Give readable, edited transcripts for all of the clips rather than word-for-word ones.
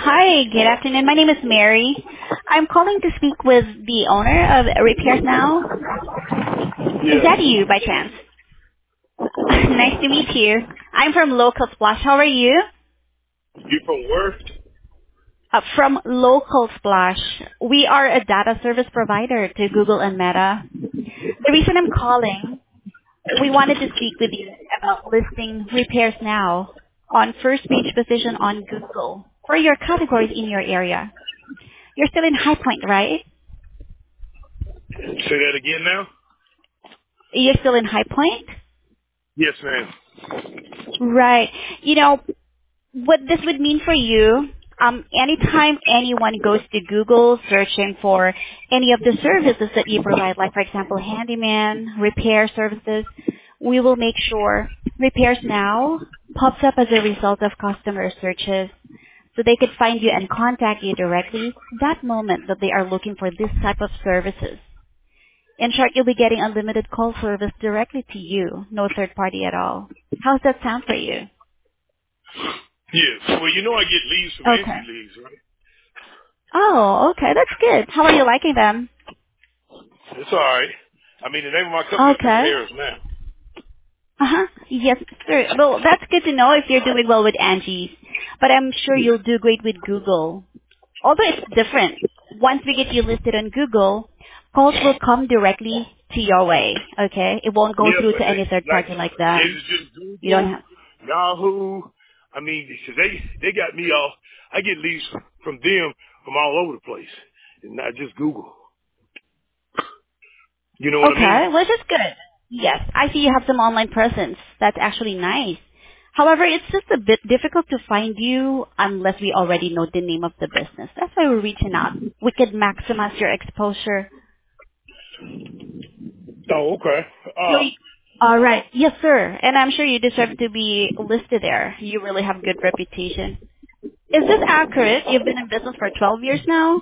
Hi, good afternoon. My name is Mary. I'm calling to speak with the owner of Repairs Now. Is Yes. that you by chance? Nice to meet you. I'm from Local Splash. How are you? You from where? From Local Splash. We are a data service provider to Google and Meta. The reason I'm calling, we wanted to speak with you about listing Repairs Now on first page position on Google for your categories in your area. You're still in High Point, right? Say that again now? You're still in High Point? Yes, ma'am. Right. You know, what this would mean for you, anytime anyone goes to Google searching for any of the services that you provide, like for example, handyman, repair services, we will make sure Repairs Now pops up as a result of customer searches so they could find you and contact you directly that moment that they are looking for this type of services. In short, you'll be getting unlimited call service directly to you, no third party at all. How's that sound for you? Yes. Well, you know I get leads from Okay. Angie Leads, right? Oh, okay. That's good. How are you liking them? It's all right. I mean, the name of my company is Okay. Repairs Now. Uh-huh. Yes, sir. Well, that's good to know if you're doing well with Angie's. But I'm sure you'll do great with Google. Although it's different. Once we get you listed on Google, calls will come directly to your way. Okay? It won't go Yeah, through but to any third like, party like that. is it just You don't Google, have... Yahoo? I mean, 'cause they got me all. I get leads from them from all over the place, and not just Google. You know what I mean? Okay, which is good. Yes, I see you have some online presence. That's actually nice. However, it's just a bit difficult to find you unless we already know the name of the business. That's why we're reaching out. We could maximize your exposure. Oh, okay. So, all right. Yes, sir. And I'm sure you deserve to be listed there. You really have good reputation. Is this accurate? You've been in business for 12 years now?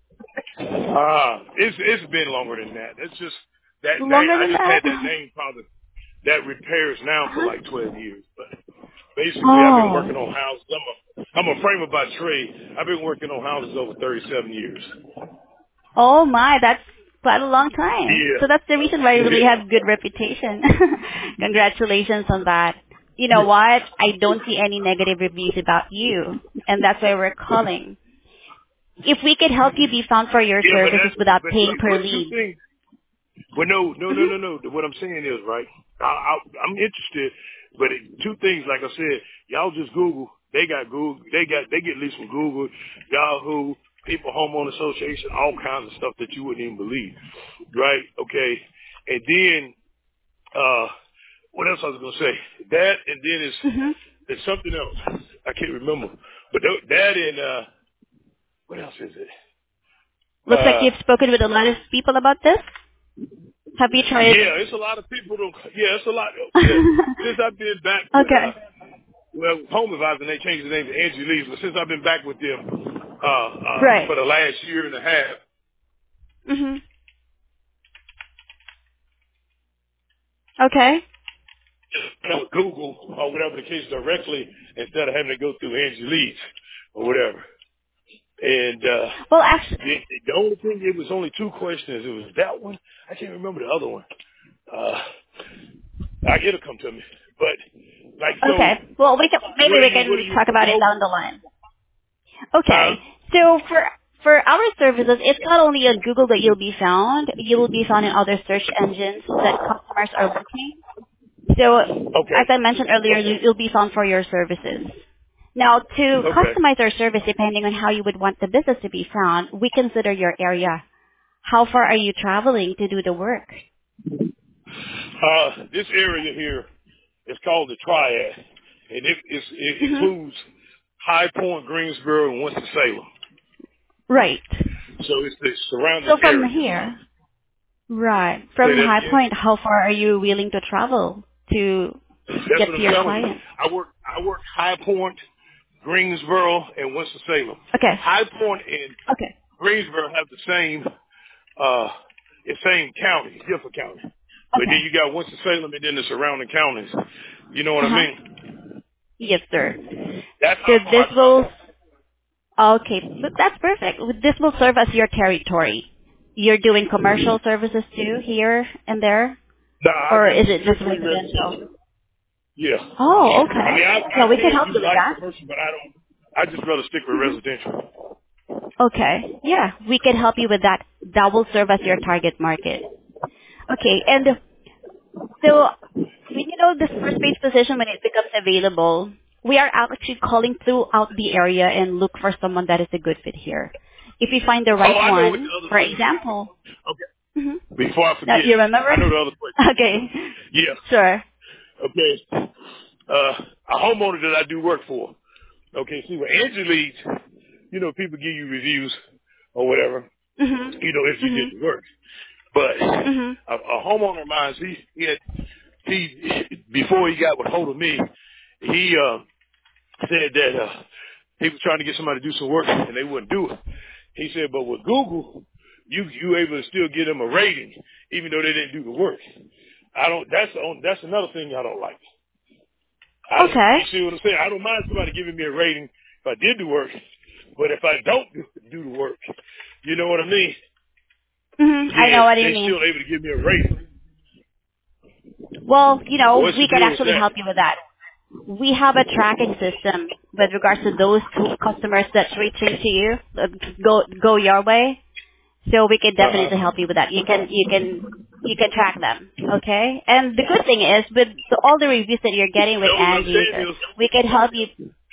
It's been longer than that. It's just that name. Longer I than just that? had that name probably that Repairs Now for Uh-huh. like 12 years. But basically, I've been Oh. working on houses. I'm a framer by trade. I've been working on houses over 37 years. Oh my, that's quite a long time. Yeah. So that's the reason why you really Yeah. have good reputation. Congratulations on that. You know what? I don't see any negative reviews about you, and that's why we're calling. If we could help you be found for your Yeah, services without but paying per but two lead. things. Well, Hmm. no. What I'm saying is, right, I'm interested, but two things, like I said, y'all just Google. They got Google. They get leads from Google, Yahoo, people, homeowner association, all kinds of stuff that you wouldn't even believe, right? Okay, and then what else I was gonna say? That, and then Hmm. it's something else. I can't remember, but that and what else is it? Looks like you've spoken with a lot of people about this. Have you tried? Yeah, it's a lot of people. Yeah, it's a lot. Yeah, since I've been back with Okay. well, Home Advisor, they changed the name to Angie Lee's, but since I've been back with them Right. for the last year and a half, Hmm. Okay. you know, Google or whatever the case directly instead of having to go through Angie Lee's or whatever. And Well, actually, the only thing, it was only two questions. It was that one. I can't remember the other one. Uh, it'll come to me. But like, so okay. Well, maybe we what do can you talk about it promote? down the line. Huh? Okay. So for our services, it's not only on Google that you'll be found. You will be found in other search engines that customers are looking. So Okay. as I mentioned earlier, you'll be found for your services. Now, to Okay. customize our service depending on how you would want the business to be found, we consider your area. How far are you traveling to do the work? This area here is called the Triad, and it Hmm. includes High Point, Greensboro, and Winston-Salem. Right. So it's the surrounding So from areas. here, right, Say from that High again. Point, how far are you willing to travel to That's get what to I'm your telling you. client? I work High Point, Greensboro, and Winston-Salem. Okay. High Point and Okay. Greensboro have uh, the same county, different county. But then Okay. you got Winston-Salem and then the surrounding counties. You know what I Uh-huh. mean? Yes, sir. That's So how far this I will, travel. Okay, but that's perfect. This will serve as your territory. You're doing commercial services too here and there, Nah, I or do is it just strictly residential? residential. Yeah. Oh, I mean, okay. I Yeah, we can can help do you with light that. commercial, but I don't. I just rather stick with Hmm. residential. Okay. Yeah, we can help you with that. That will serve as your target market. Okay, and so when you know this first base position when it becomes available, we are actually calling throughout the area and look for someone that is a good fit here. If we find the Oh, right I know what the one, other for question is. example, Okay. hmm Before I now forget, you remember? I know the other question. Okay, Yeah. sure. Okay. A homeowner that I do work for. Okay. See, when Angie leads, you know, people give you reviews or whatever, Mhm. you know, if you Mhm. did the work. But Mhm. a homeowner of mine, he before he got with hold of me, he said that he was trying to get somebody to do some work and they wouldn't do it. He said, but with Google, you able to still give them a rating even though they didn't do the work. I don't. That's another thing I don't like. Okay. You see what I'm saying? I don't mind somebody giving me a rating if I did the work, but if I don't do the work, you know what I mean? Mhm. I Then know what you they mean. still able to give me a rating. Well, What's the we can deal with actually that? help you with that. We have a tracking system with regards to those customers that's reaching to you, go your way. So we can definitely help you with that. You can track them, okay? And the good thing is with all the reviews that you're getting with No, what I'm Angie's, saying is, we can help you.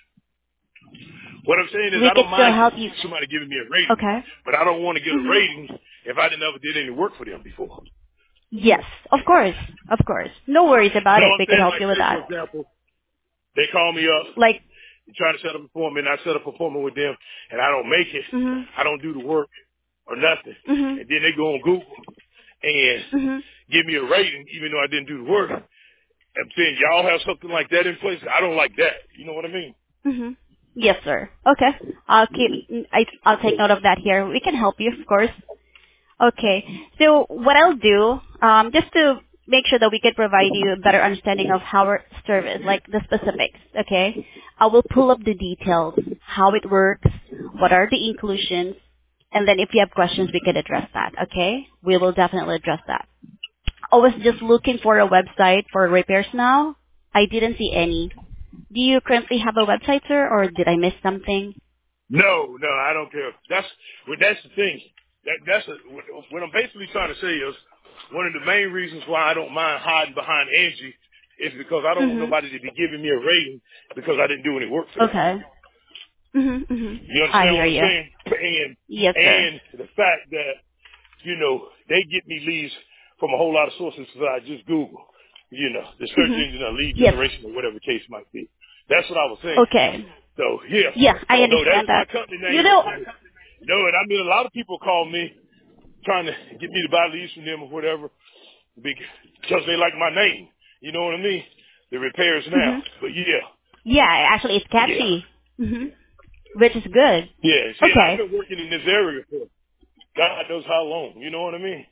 what I'm saying is, We I can don't still mind help you. somebody giving me a rating, Okay. but I don't want to get a Mhm. rating if I never did any work for them before. Yes, of course, of course. No worries You about know it. what I'm We can saying? help Like, you with say for that. example, they call me up, Like. trying to set up an appointment, I set up an appointment with them, and I don't make it. Mhm. I don't do the work or nothing, Mhm. and then they go on Google and Mhm. give me a rating, even though I didn't do the work. I'm saying y'all have something like that in place. I don't like that. You know what I mean? Mhm. Yes, sir. Okay. I'll take note of that here. We can help you, of course. Okay. So what I'll do, just to make sure that we can provide you a better understanding of how our service, like the specifics, okay? I will pull up the details, how it works, what are the inclusions, and then if you have questions, we can address that, okay? We will definitely address that. I was just looking for a website for repairs now. I didn't see any. Do you currently have a website, sir, or did I miss something? No, no, I don't care. That's the thing. What I'm basically trying to say is one of the main reasons why I don't mind hiding behind Angie is because I don't want Mhm. nobody to be giving me a rating because I didn't do any work for them. Okay. Mhm. Mhm. You I understand hear what I'm you. saying? Yes, sir. And the fact that they get me leads from a whole lot of sources because I just Google, the search Mhm. engine or lead Yes. generation or whatever the case might be. That's what I was saying. Okay. So yeah, Yeah, I no, that's understand my that. company You name. know. No, and I mean a lot of people call me trying to get me to buy leads from them or whatever because they like my name. You know what I mean? The repairs now. Mhm. But yeah, Yeah, actually, it's yeah, catchy. Mhm. Which is good. yeah. See, and I've Okay. been working in this area for God knows how long. You know what I mean?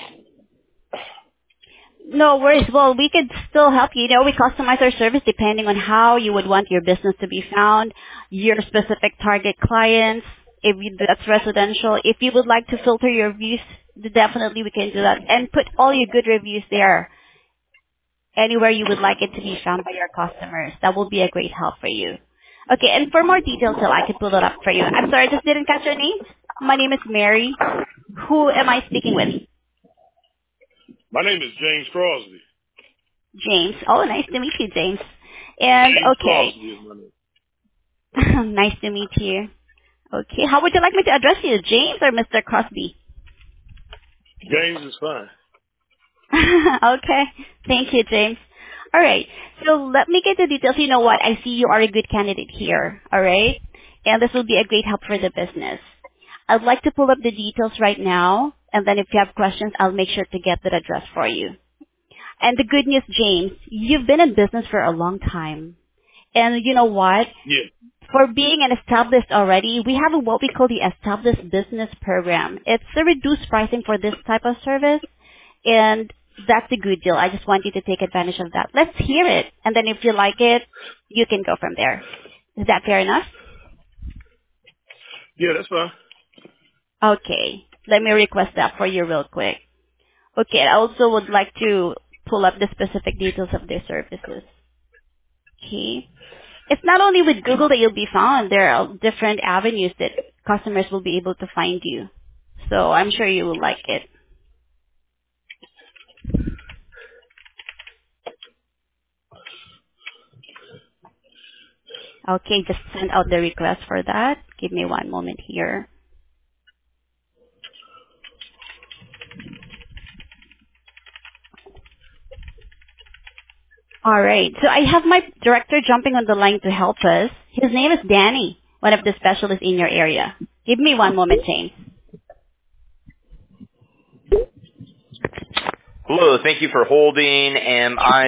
No worries. Well, we could still help you. We customize our service depending on how you would want your business to be found, your specific target clients, that's residential. If you would like to filter your reviews, definitely we can do that. And put all your good reviews there, anywhere you would like it to be found by your customers. That will be a great help for you. Okay, and for more details, so I could pull it up for you. I'm sorry, I just didn't catch your name. My name is Mary. Who am I speaking with? My name is James Crosby. James. Oh, nice to meet you, James. And James okay, Crosby is my name. nice to meet you. Okay, how would you like me to address you, James or Mr. Crosby? James is fine. Okay, thank you, James. All right, so let me get the details. You know what? I see you are a good candidate here. All right, and this will be a great help for the business. I'd like to pull up the details right now, and then if you have questions, I'll make sure to get that address for you. And the good news, James, you've been in business for a long time. And you know what? Yeah. For being an established already, we have what we call the Established Business Program. It's a reduced pricing for this type of service, and that's a good deal. I just want you to take advantage of that. Let's hear it, and then if you like it, you can go from there. Is that fair enough? Yeah, that's fine. Okay. Let me request that for you real quick. Okay. I also would like to pull up the specific details of their services. Okay. It's not only with Google that you'll be found. There are different avenues that customers will be able to find you. So I'm sure you will like it. Okay, just send out the request for that. Give me one moment here. All right. So I have my director jumping on the line to help us. His name is Danny, one of the specialists in your area. Give me one moment, James. Hello, thank you for holding. Am I